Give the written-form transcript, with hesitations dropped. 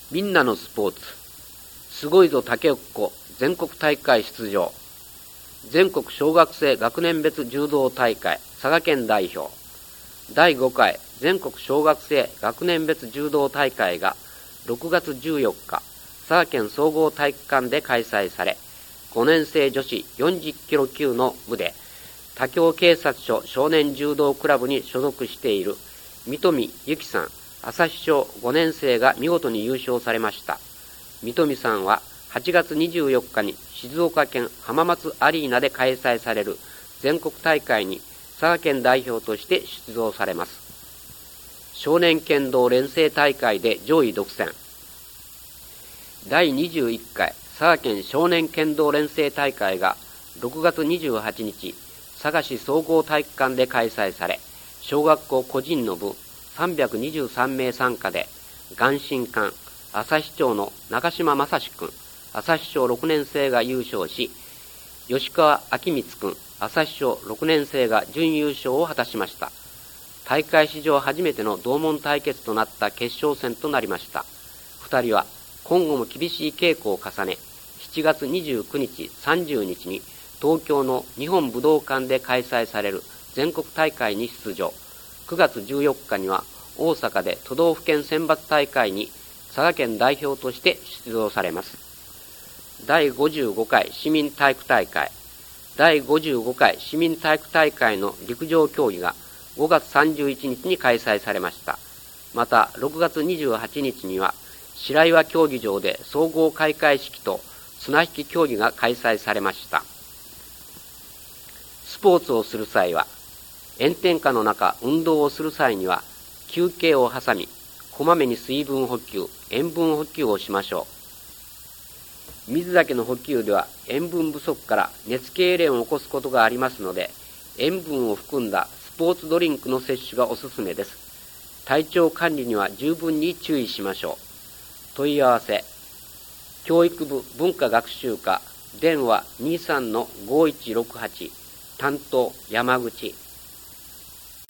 みんなのスポーツ、すごいぞ竹おっこ全国大会出場、全国小学生学年別柔道大会佐賀県代表、第5回全国小学生学年別柔道大会が6月14日、佐賀県総合体育館で開催され、5年生女子40キロ級の部で、他京警察署少年柔道クラブに所属している三富由紀さん、旭小5年生が見事に優勝されました。三富さんは8月24日に静岡県浜松アリーナで開催される全国大会に佐賀県代表として出場されます。少年剣道連成大会で上位独占。第21回佐賀県少年剣道連成大会が6月28日、佐賀市総合体育館で開催され、小学校個人の部323名参加で、眼神館旭町の中島正史君、旭小6年生が優勝し、吉川明光君、旭小6年生が準優勝を果たしました。大会史上初めての同門対決となった決勝戦となりました。2人は今後も厳しい稽古を重ね、7月29日、30日に東京の日本武道館で開催される全国大会に出場。9月14日には大阪で都道府県選抜大会に佐賀県代表として出場されます。第55回市民体育大会。第55回市民体育大会の陸上競技が5月31日に開催されました。また6月28日には白岩競技場で総合開会式と綱引き競技が開催されました。スポーツをする際は、炎天下の中運動をする際には休憩を挟み、こまめに水分補給、塩分補給をしましょう。水だけの補給では塩分不足から熱痙攣を起こすことがありますので、塩分を含んだスポーツドリンクの摂取がおすすめです。体調管理には十分に注意しましょう。問い合わせ、教育部文化学習課、電話 23-5168、担当山口